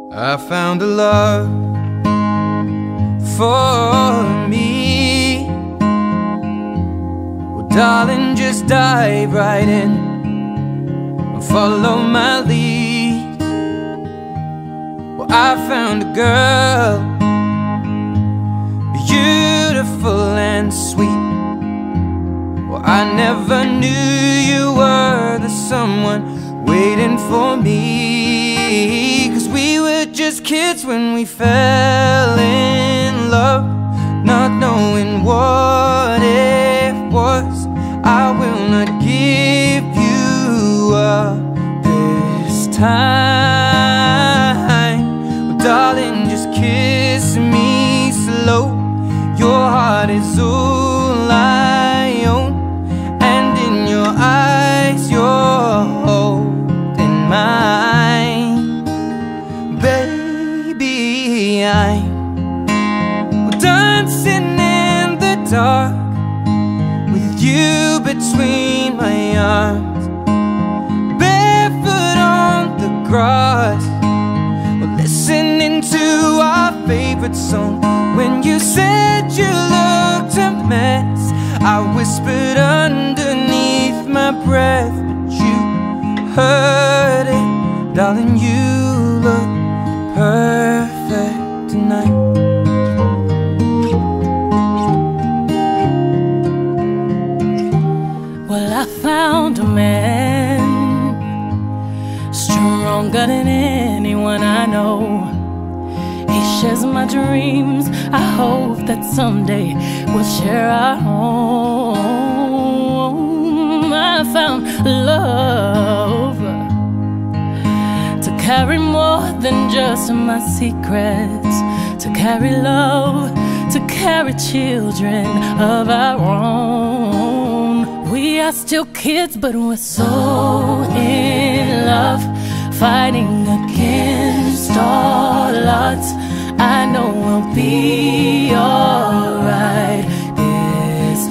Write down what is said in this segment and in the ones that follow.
I found a love for me. Well, darling, just dive right in and follow my lead. Well, I found a girl, beautiful and sweet. Well, I never knew you were the someone waiting for me. 'Cause we were just kids when we fell in love, not knowing what it was. I will not give you up this time. Well, darling, just kiss me slow. Your heart is all I own, and in your eyes you're holding mine. Baby, I'm dancing in the dark with you between my arms, barefoot on the grass. We're listening to our favorite song. When you said you looked a mess, I whispered underneath my breath, but you heard it. Darling, you look perfect tonight. Well, I found a man stronger than anyone I know. He shares my dreams. I hope that someday we'll share our home. I found love to carry more than just my secrets, to carry love, to carry children of our own. We are still kids, but we're so in love, fighting against all odds. I know we'll be alright this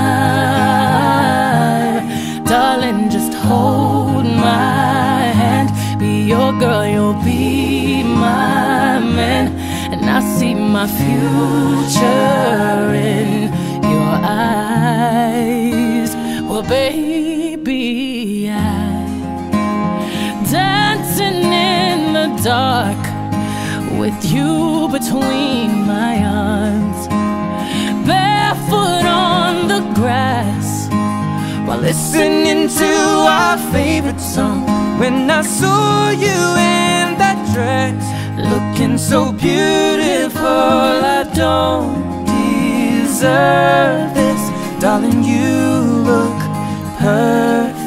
time. Darling, just hold my hand. Be your girl, you'll be my man. And I see my future in your eyes. Well, baby, I'm dancing in the dark with you between my arms, barefoot on the grass, while listening to our favorite song. When I saw you in that dress, looking so beautiful, I don't deserve this. Darling, you look perfect.